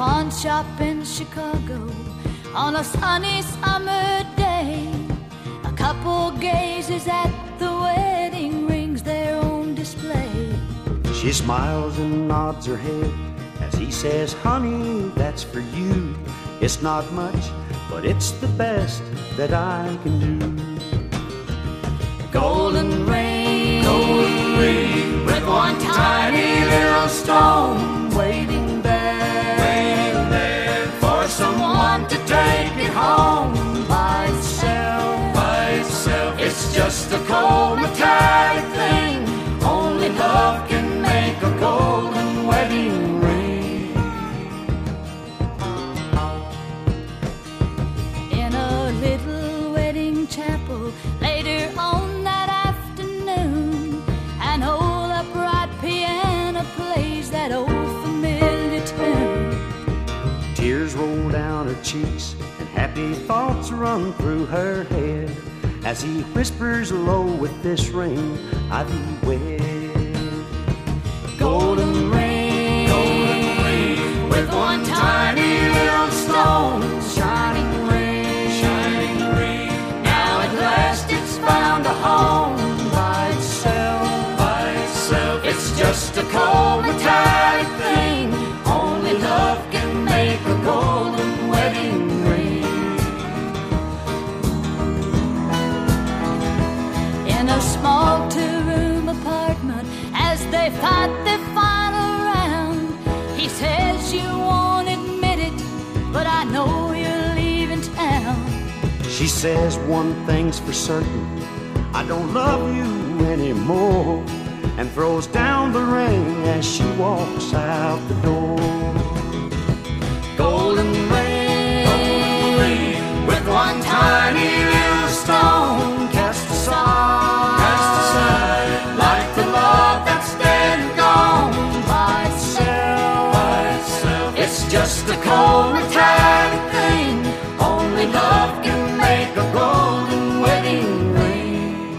pawn shop in Chicago on a sunny summer day. A couple gazes at the wedding rings there on display. She smiles and nods her head as he says, honey, that's for you. It's not much, but it's the best that I can do. Golden ring with one tiny little stone waiting there for someone to take it home by itself. It's just a cold metallic thing. Only love can make a golden wedding ring. In a little wedding chapel later on that afternoon, an old upright piano plays that old familiar tune. Tears roll down her cheeks and happy thoughts run through her head as he whispers low, with this ring I thee wed. Golden ring with one tiny little stone, shining ring. Now at last it's found a home by itself. It's just a cold metallic thing. Only love can make a golden wedding ring. In a small two-room apartment, as they fight their final round, he says, you won't admit it, but I know you're leaving town. She says, one thing's for certain, I don't love you anymore, and throws down the ring as she walks out the door. Golden ring with one tiny little stone cast aside like the love that's dead and gone by itself. It's just a cold metallic thing. Only love can make a golden wedding ring.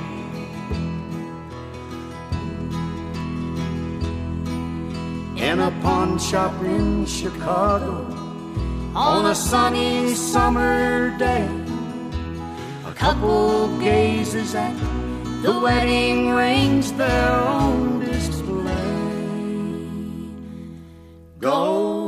In a pawn shop in Chicago on a sunny summer day, a couple gazes at the wedding rings there on display. Gold